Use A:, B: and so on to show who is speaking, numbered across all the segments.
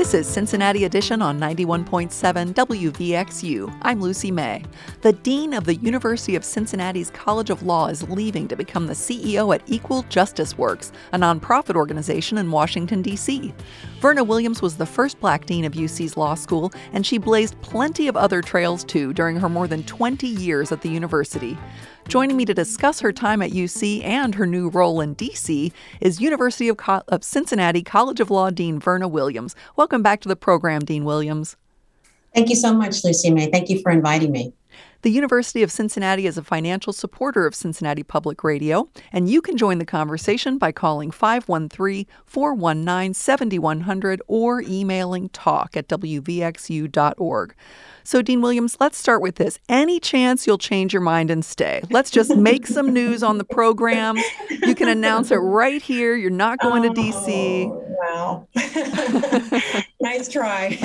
A: This is Cincinnati Edition on 91.7 WVXU. I'm Lucy May. The Dean of the University of Cincinnati's College of Law is leaving to become the CEO at Equal Justice Works, a nonprofit organization in Washington, D.C. Verna Williams was the first Black dean of UC's law school, and she blazed plenty of other trails too during her more than 20 years at the university. Joining me to discuss her time at UC and her new role in D.C. is University of Cincinnati College of Law Dean Verna Williams. Welcome back to the program, Dean Williams.
B: Thank you so much, Lucy May. Thank you for inviting me.
A: The University of Cincinnati is a financial supporter of Cincinnati Public Radio, and you can join the conversation by calling 513-419-7100 or emailing talk@wvxu.org. So, Dean Williams, let's start with this. Any chance you'll change your mind and stay? Let's just make some news on the program. You can announce it right here. You're not going to D.C.
B: Wow. Nice try.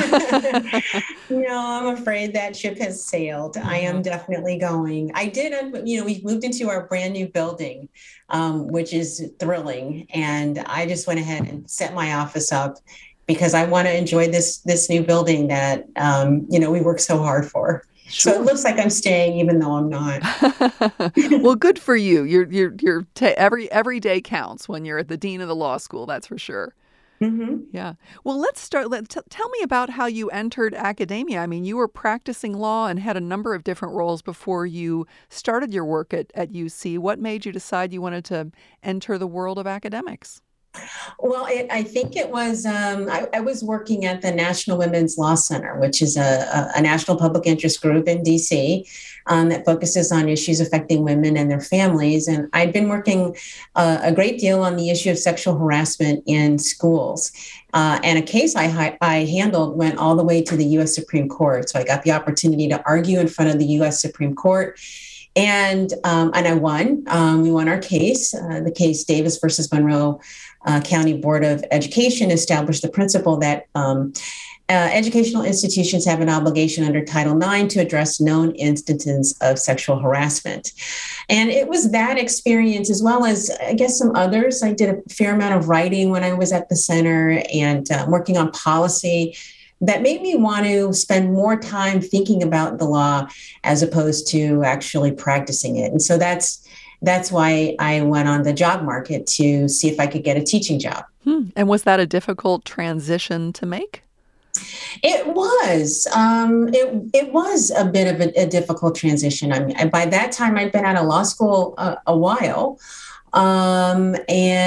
B: No, I'm afraid that ship has sailed. I am definitely going. I did, we moved into our brand new building, which is thrilling. And I just went ahead and set my office up because I want to enjoy this new building that, we work so hard for. Sure. So it looks like I'm staying, even though I'm not.
A: Well, good for you. Every day counts when you're at the dean of the law school. That's for sure. Mm-hmm. Yeah. Well, let's start. Tell me about how you entered academia. I mean, you were practicing law and had a number of different roles before you started your work at UC. What made you decide you wanted to enter the world of academics?
B: Well, I think it was, I was working at the National Women's Law Center, which is a national public interest group in D.C. That focuses on issues affecting women and their families. And I'd been working a great deal on the issue of sexual harassment in schools. And a case I handled went all the way to the U.S. Supreme Court. So I got the opportunity to argue in front of the U.S. Supreme Court. And I won. We won our case. The case Davis versus Monroe County Board of Education established the principle that educational institutions have an obligation under Title IX to address known instances of sexual harassment. And it was that experience, as well as, I guess, some others. I did a fair amount of writing when I was at the center and working on policy that made me want to spend more time thinking about the law as opposed to actually practicing it. And so that's why I went on the job market to see if I could get a teaching job.
A: And was that a difficult transition to make?
B: It was. It was a bit of a difficult transition. I mean, by that time, I'd been out of law school a while. The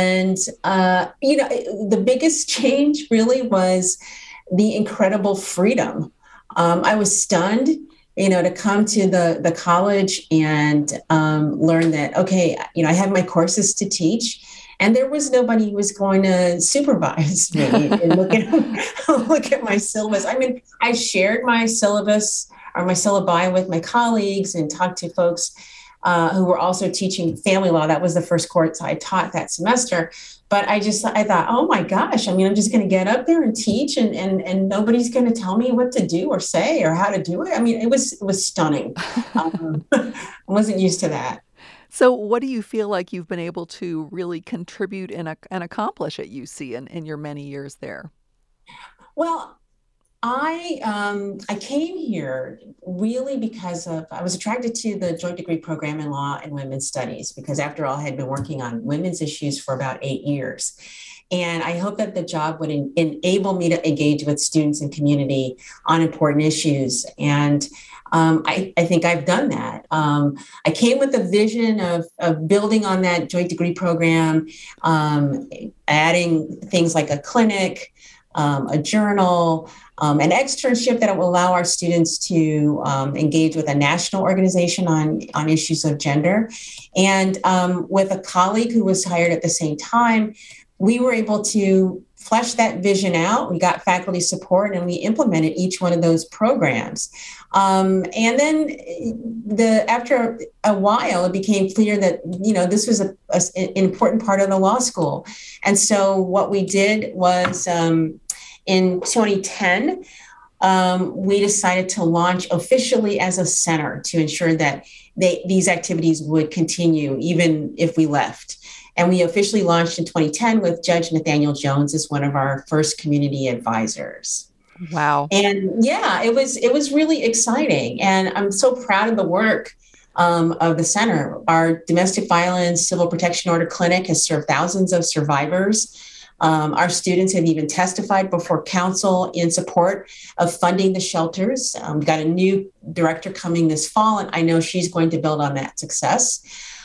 B: biggest change really was the incredible freedom. I was stunned, to come to the college and learn that, okay, I have my courses to teach, and there was nobody who was going to supervise me and look at my syllabus. I mean, I shared my syllabus or my syllabi with my colleagues and talked to folks who were also teaching family law. That was the first course I taught that semester. But I thought, oh my gosh, I'm just going to get up there and teach and nobody's going to tell me what to do or say or how to do it. I mean, it was stunning. I wasn't used to that.
A: So what do you feel like you've been able to really contribute and accomplish at UC in your many years there?
B: Well, I came here really because I was attracted to the joint degree program in law and women's studies, because after all, I had been working on women's issues for about 8 years. And I hope that the job would enable me to engage with students and community on important issues. And I think I've done that. I came with a vision of building on that joint degree program, adding things like a clinic, a journal, an externship that will allow our students to engage with a national organization on issues of gender. And with a colleague who was hired at the same time, we were able to flesh that vision out. We got faculty support and we implemented each one of those programs. And then after a while, it became clear that, this was an important part of the law school. And so what we did was in 2010, we decided to launch officially as a center to ensure that these activities would continue even if we left. And we officially launched in 2010 with Judge Nathaniel Jones as one of our first community advisors.
A: Wow.
B: And yeah, it was really exciting. And I'm so proud of the work of the center. Our domestic violence civil protection order clinic has served thousands of survivors. Our students have even testified before council in support of funding the shelters. We've got a new director coming this fall, and I know she's going to build on that success.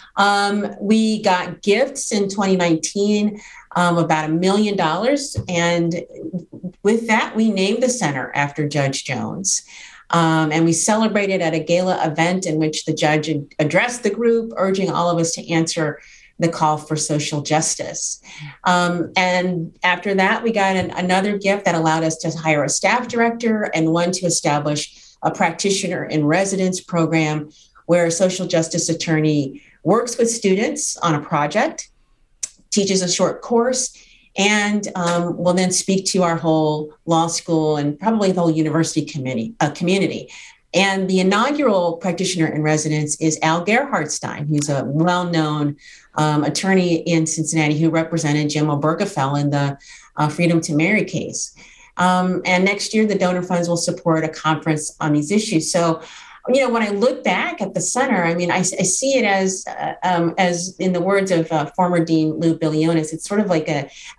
B: We got gifts in 2019, about $1 million. And with that, we named the center after Judge Jones. And we celebrated at a gala event in which the judge addressed the group, urging all of us to answer the call for social justice. And after that, we got another gift that allowed us to hire a staff director and one to establish a practitioner in residence program where a social justice attorney works with students on a project, teaches a short course, and will then speak to our whole law school and probably the whole university community. And the inaugural practitioner in residence is Al Gerhardstein, who's a well-known attorney in Cincinnati who represented Jim Obergefell in the Freedom to Marry case. And next year, the donor funds will support a conference on these issues. So, when I look back at the center, I see it as in the words of former Dean Lou Bilionis, it's sort of like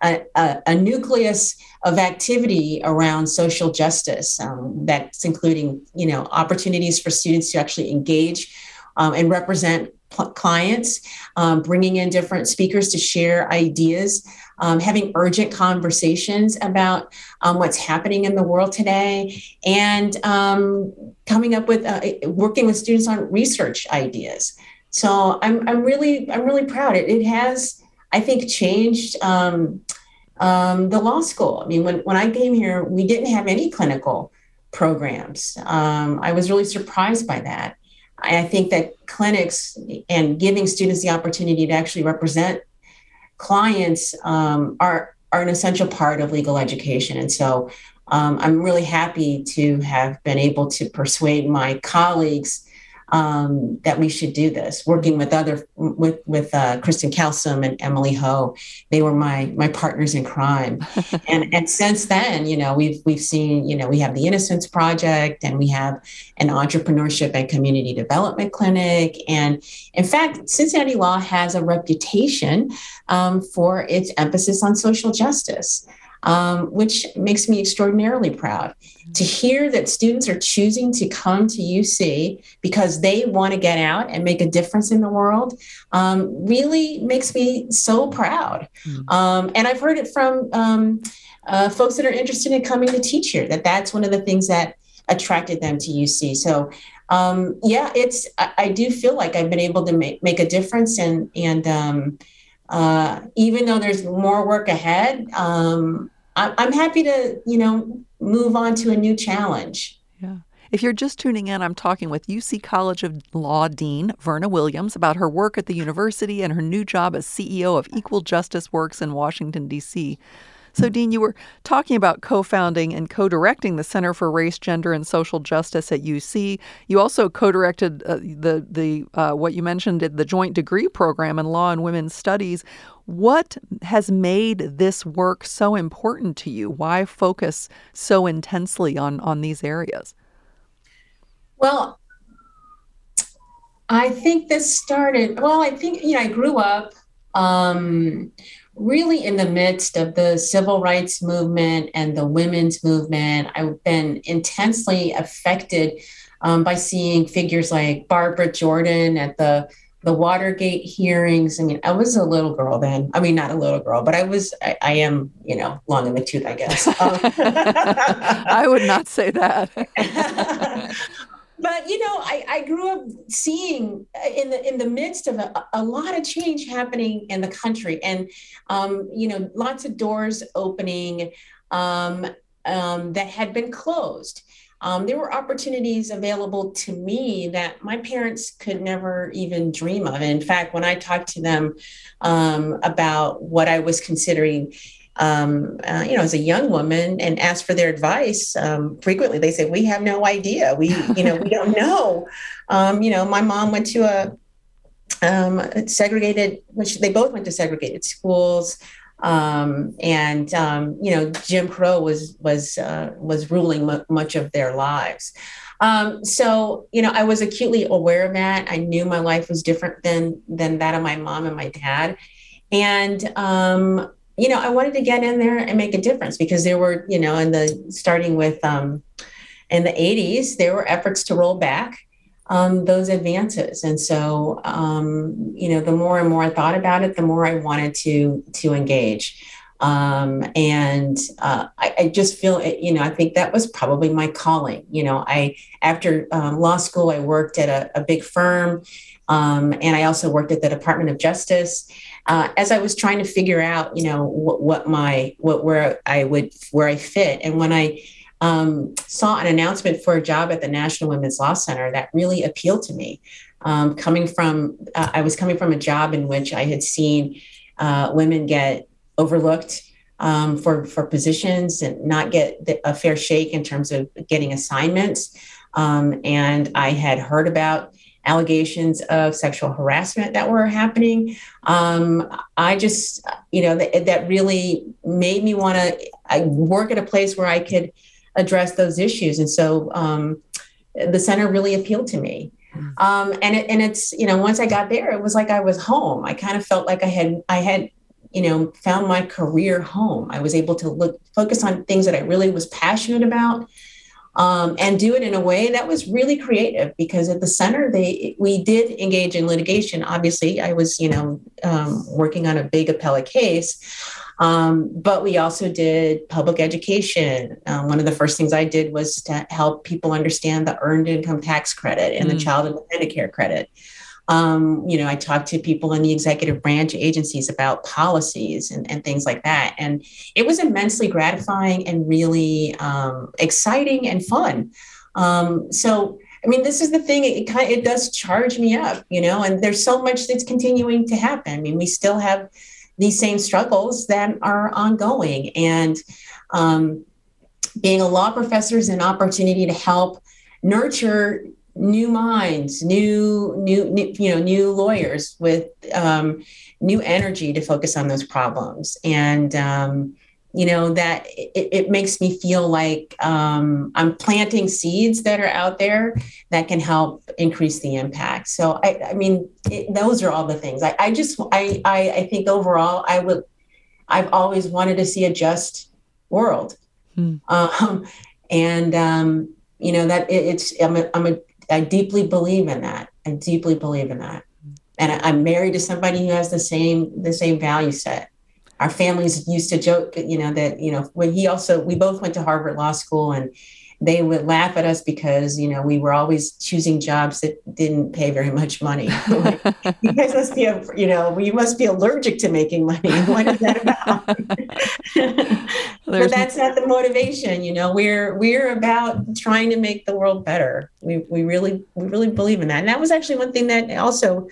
B: a nucleus of activity around social justice that's including, opportunities for students to actually engage and represent clients, bringing in different speakers to share ideas, having urgent conversations about what's happening in the world today, and coming up with working with students on research ideas. So I'm really proud. It has, I think, changed the law school. When I came here, we didn't have any clinical programs. I was really surprised by that. I think that clinics and giving students the opportunity to actually represent clients are an essential part of legal education. And so I'm really happy to have been able to persuade my colleagues that we should do this, working with Kristen Kalsum and Emily Ho. They were my partners in crime. and since then, we've seen, we have the Innocence Project, and we have an entrepreneurship and community development clinic. And in fact, Cincinnati Law has a reputation for its emphasis on social justice. Which makes me extraordinarily proud to hear that students are choosing to come to UC because they want to get out and make a difference in the world. Really makes me so proud. And I've heard it from folks that are interested in coming to teach here, that's one of the things that attracted them to UC. So I do feel like I've been able to make a difference, and even though there's more work ahead, I'm happy to, move on to a new challenge.
A: Yeah. If you're just tuning in, I'm talking with UC College of Law Dean Verna Williams about her work at the university and her new job as CEO of Equal Justice Works in Washington, D.C. So, Dean, you were talking about co-founding and co-directing the Center for Race, Gender, and Social Justice at UC. You also co-directed the what you mentioned, the Joint Degree Program in Law and Women's Studies. What has made this work so important to you? Why focus so intensely on these areas?
B: Well, I think this started. I grew up really in the midst of the civil rights movement and the women's movement. I've been intensely affected by seeing figures like Barbara Jordan at the Watergate hearings. I was a little girl then. Not a little girl, but I am, long in the tooth, I guess.
A: I would not say that.
B: But, I grew up seeing in the midst of a lot of change happening in the country, and, lots of doors opening that had been closed. There were opportunities available to me that my parents could never even dream of. And in fact, when I talked to them about what I was considering, as a young woman, and asked for their advice, frequently they say, "We have no idea. We don't know." My mom went to segregated, which they both went to segregated schools. Jim Crow was ruling much of their lives. So, I was acutely aware of that. I knew my life was different than that of my mom and my dad. And, I wanted to get in there and make a difference because there were, starting with in the 80s, there were efforts to roll back those advances. And so, the more and more I thought about it, the more I wanted to engage. I just feel, I think that was probably my calling. After law school, I worked at a big firm, and I also worked at the Department of Justice. As I was trying to figure out, where I fit, and when I saw an announcement for a job at the National Women's Law Center, that really appealed to me. I was coming from a job in which I had seen women get overlooked for positions and not get a fair shake in terms of getting assignments. And I had heard about allegations of sexual harassment that were happening. I just, that really made me want to work at a place where I could address those issues. And so the center really appealed to me. It's, once I got there, it was like I was home. I kind of felt like I had found my career home. I was able to focus on things that I really was passionate about, and do it in a way that was really creative, because at the center, we did engage in litigation. Obviously, I was, working on a big appellate case, but we also did public education. One of the first things I did was to help people understand the earned income tax credit and the child and dependent care credit. I talked to people in the executive branch agencies about policies and things like that. And it was immensely gratifying and really exciting and fun. This is the thing, it does charge me up, and there's so much that's continuing to happen. I mean, we still have these same struggles that are ongoing. And being a law professor is an opportunity to help nurture new minds, new lawyers with new energy to focus on those problems. And, that it makes me feel like I'm planting seeds that are out there that can help increase the impact. So, those are all the things. I think overall, I've always wanted to see a just world. I deeply believe in that. And I'm married to somebody who has the same value set. Our families used to joke, we both went to Harvard Law School, and they would laugh at us because, we were always choosing jobs that didn't pay very much money. You guys must be, you must be allergic to making money. What is that about? But that's not the motivation. We're about trying to make the world better. We really believe in that. And that was actually one thing that also,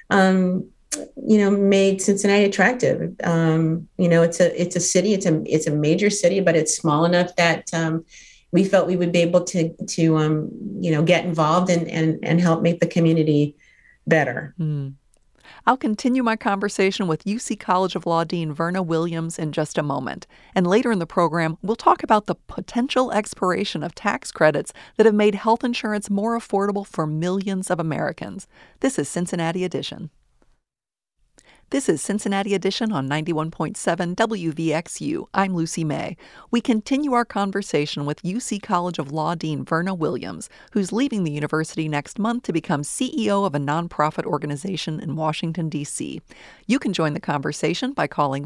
B: made Cincinnati attractive. It's a city, it's a major city, but it's small enough that, we felt we would be able to get involved and help make the community better.
A: I'll continue my conversation with UC College of Law Dean Verna Williams in just a moment. And later in the program, we'll talk about the potential expiration of tax credits that have made health insurance more affordable for millions of Americans. This is Cincinnati Edition. This is Cincinnati Edition on 91.7 WVXU. I'm Lucy May. We continue our conversation with UC College of Law Dean Verna Williams, who's leaving the university next month to become CEO of a nonprofit organization in Washington, D.C. You can join the conversation by calling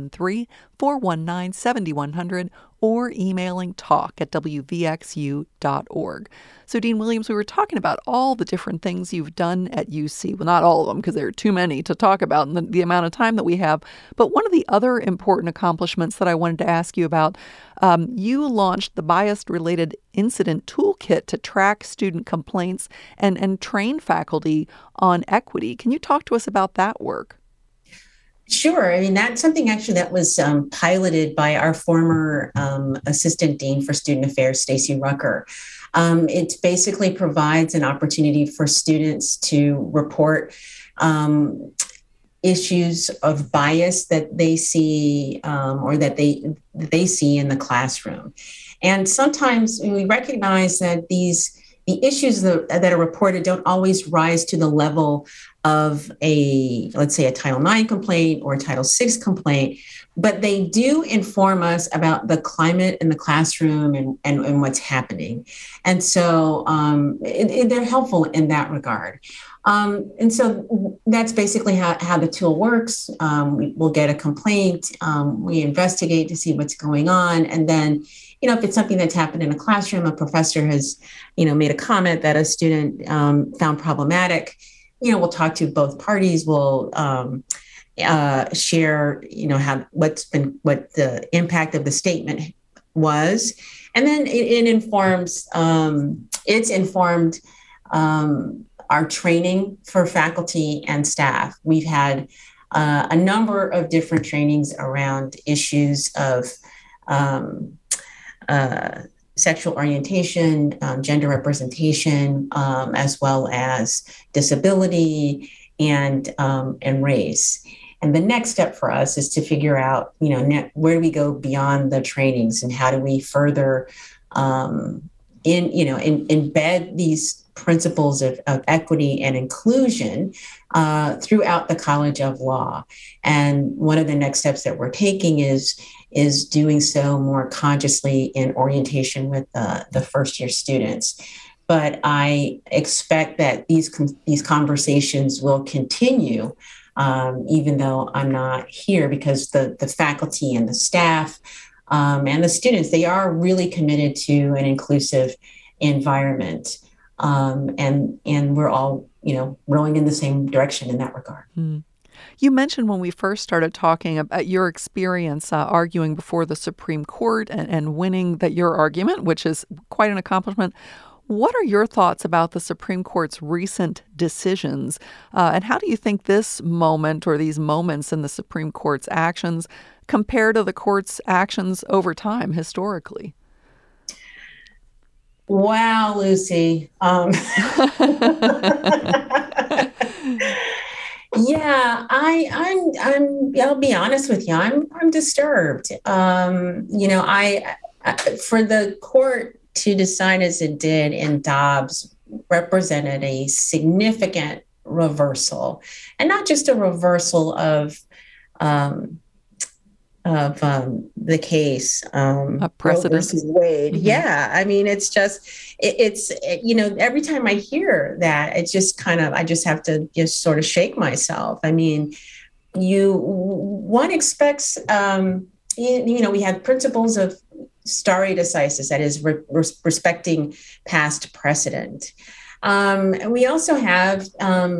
A: 513-419-7100 or emailing talk@wvxu.org. So, Dean Williams, we were talking about all the different things you've done at UC. Well, not all of them, because there are too many to talk about in the amount of time that we have. But one of the other important accomplishments that I wanted to ask you about, you launched the Bias-Related Incident Toolkit to track student complaints and train faculty on equity. Can you talk to us about that work?
B: Sure. I mean, that's something actually that was piloted by our former assistant dean for student affairs, Stacy Rucker. It basically provides an opportunity for students to report issues of bias that they see or that they see in the classroom. And sometimes we recognize that the issues that are reported don't always rise to the level of let's say a Title IX complaint or a Title VI complaint, but they do inform us about the climate in the classroom and what's happening. And so they're helpful in that regard. And so that's basically how the tool works. We'll get a complaint, we investigate to see what's going on, and then if it's something that's happened in a classroom, a professor has, made a comment that a student found problematic, we'll talk to both parties. We'll share, what the impact of the statement was, and then it informs. It's informed our training for faculty and staff. We've had a number of different trainings around issues of sexual orientation, gender representation, as well as disability and race. And the next step for us is to figure out, where do we go beyond the trainings and how do we further embed these principles of equity and inclusion throughout the College of Law. And one of the next steps that we're taking is doing so more consciously in orientation with the first-year students. But I expect that these conversations will continue, even though I'm not here, because the faculty and the staff and the students, they are really committed to an inclusive environment. And we're all, rowing in the same direction in that regard.
A: Mm. You mentioned when we first started talking about your experience arguing before the Supreme Court and winning your argument, which is quite an accomplishment. What are your thoughts about the Supreme Court's recent decisions? And how do you think this moment or these moments in the Supreme Court's actions compare to the court's actions over time historically?
B: Wow, Lucy. Yeah, I'll be honest with you. I'm disturbed. For the court to decide as it did in Dobbs represented a significant reversal, and not just a reversal of the case,
A: a precedent.
B: Roe versus Wade.
A: Mm-hmm.
B: Yeah, I mean, it's every time I hear that, it's just I just have to just sort of shake myself. I mean, one expects, we have principles of stare decisis, that is respecting past precedent. And we also have,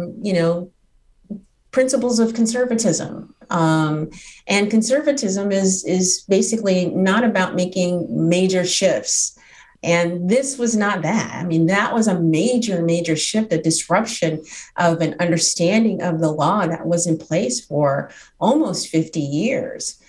B: principles of conservatism. And conservatism is basically not about making major shifts. And this was not that. I mean, that was a major, major shift, a disruption of an understanding of the law that was in place for almost 50 years.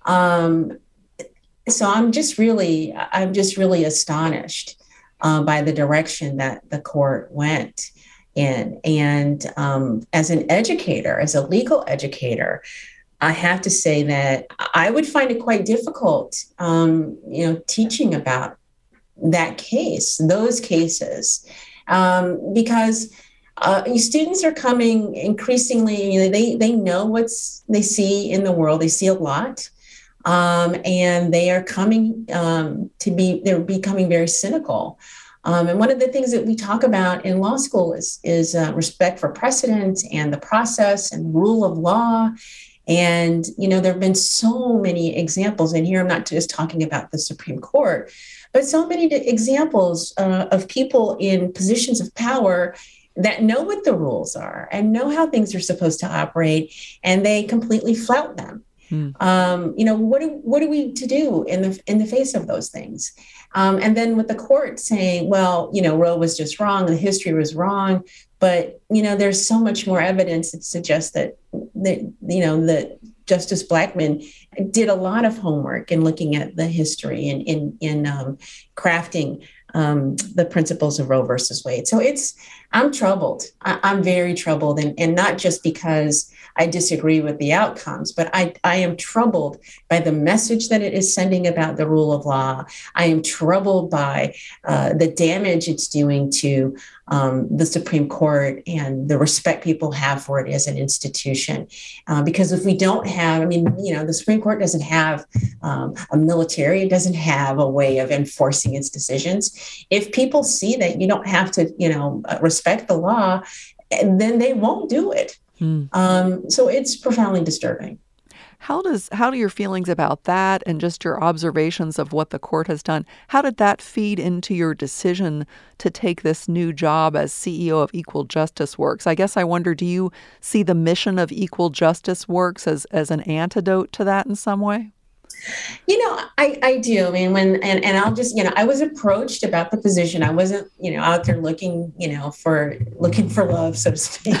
B: So I'm just really astonished by the direction that the court went in. And as an educator, as a legal educator, I have to say that I would find it quite difficult, teaching about those cases, because students are coming increasingly, they know they see in the world, they see a lot, and they are coming they're becoming very cynical. And one of the things that we talk about in law school is respect for precedent and the process and rule of law. And, there have been so many examples, and here I'm not just talking about the Supreme Court, but so many examples of people in positions of power that know what the rules are and know how things are supposed to operate, and they completely flout them. What are we to do in the face of those things? And then with the court saying, well, Roe was just wrong, the history was wrong, but there's so much more evidence that suggests that Justice Blackmun did a lot of homework in looking at the history and in crafting the principles of Roe versus Wade. So I'm troubled. I'm very troubled, and not just because I disagree with the outcomes, but I am troubled by the message that it is sending about the rule of law. I am troubled by the damage it's doing to the Supreme Court and the respect people have for it as an institution. Because if we don't have, the Supreme Court doesn't have a military, it doesn't have a way of enforcing its decisions. If people see that you don't have to, respect the law, then they won't do it. So it's profoundly disturbing.
A: How do your feelings about that and just your observations of what the court has done, how did that feed into your decision to take this new job as CEO of Equal Justice Works? I guess I wonder, do you see the mission of Equal Justice Works as an antidote to that in some way?
B: I do. And I'll just, I was approached about the position. I wasn't, out there looking for love, so to speak.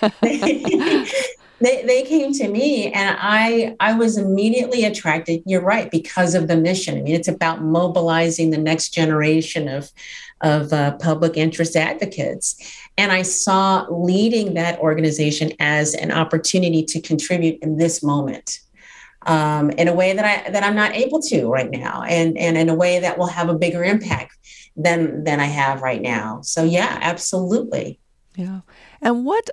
B: They came to me, and I was immediately attracted. You're right, because of the mission. It's about mobilizing the next generation of public interest advocates. And I saw leading that organization as an opportunity to contribute in this moment. In a way that I'm not able to right now, and in a way that will have a bigger impact than I have right now. So yeah, absolutely.
A: Yeah. And what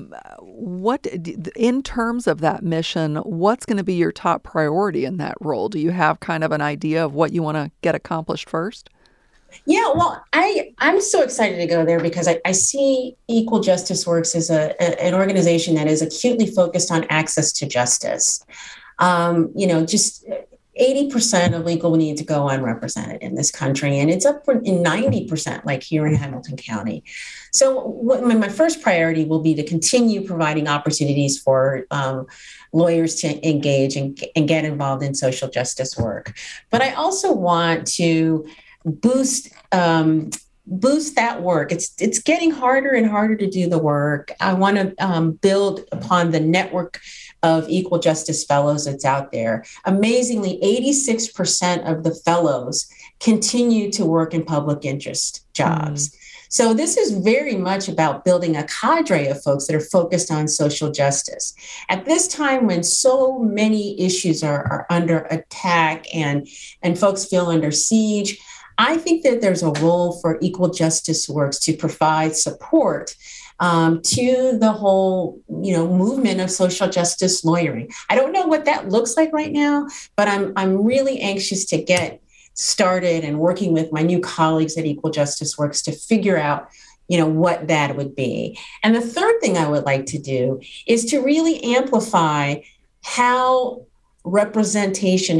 A: in terms of that mission, what's going to be your top priority in that role? Do you have kind of an idea of what you want to get accomplished first?
B: Yeah, well, I'm so excited to go there because I see Equal Justice Works as an organization that is acutely focused on access to justice. Just 80% of legal needs go unrepresented in this country, and it's up in 90%, like here in Hamilton County. So my first priority will be to continue providing opportunities for lawyers to engage and get involved in social justice work. But I also want to boost that work. It's getting harder and harder to do the work. I want to build upon the network of equal justice fellows that's out there. Amazingly, 86% of the fellows continue to work in public interest jobs. So this is very much about building a cadre of folks that are focused on social justice. At this time when so many issues are under attack and folks feel under siege, I think that there's a role for Equal Justice Works to provide support to the whole, movement of social justice lawyering. I don't know what that looks like right now, but I'm really anxious to get started and working with my new colleagues at Equal Justice Works to figure out, what that would be. And the third thing I would like to do is to really amplify how representation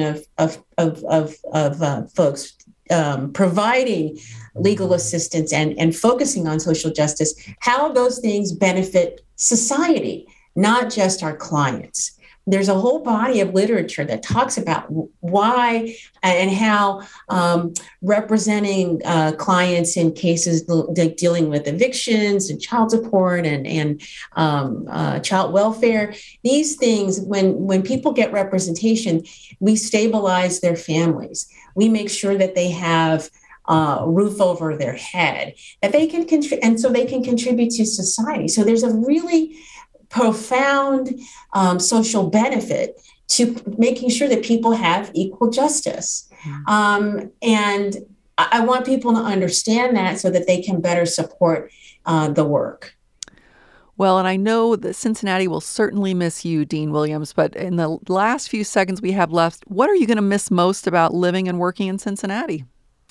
B: of folks providing legal assistance and focusing on social justice, how those things benefit society, not just our clients. There's a whole body of literature that talks about why and how representing clients in cases like dealing with evictions and child support and child welfare, these things, when people get representation, we stabilize their families. We make sure that they have roof over their head, that they can and so they can contribute to society. So there's a really profound social benefit to making sure that people have equal justice. And I want people to understand that so that they can better support the work.
A: Well, and I know that Cincinnati will certainly miss you, Dean Williams, but in the last few seconds we have left, what are you going to miss most about living and working in Cincinnati?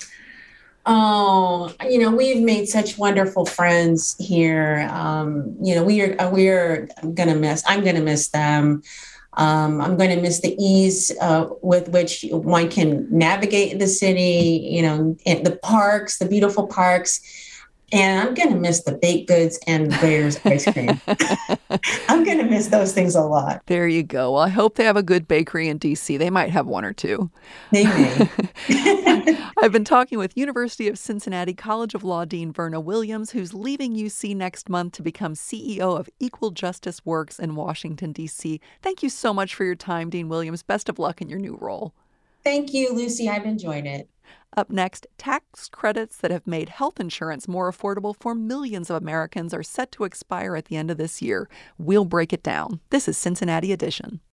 B: Oh, we've made such wonderful friends here. I'm going to miss them. I'm going to miss the ease with which one can navigate the city, and the parks, the beautiful parks. And I'm going to miss the baked goods and Bear's ice cream. I'm going to miss those things a lot.
A: There you go. Well, I hope they have a good bakery in D.C. They might have one or two.
B: They may.
A: I've been talking with University of Cincinnati College of Law Dean Verna Williams, who's leaving UC next month to become CEO of Equal Justice Works in Washington, D.C. Thank you so much for your time, Dean Williams. Best of luck in your new role.
B: Thank you, Lucy. I've enjoyed it.
A: Up next, tax credits that have made health insurance more affordable for millions of Americans are set to expire at the end of this year. We'll break it down. This is Cincinnati Edition.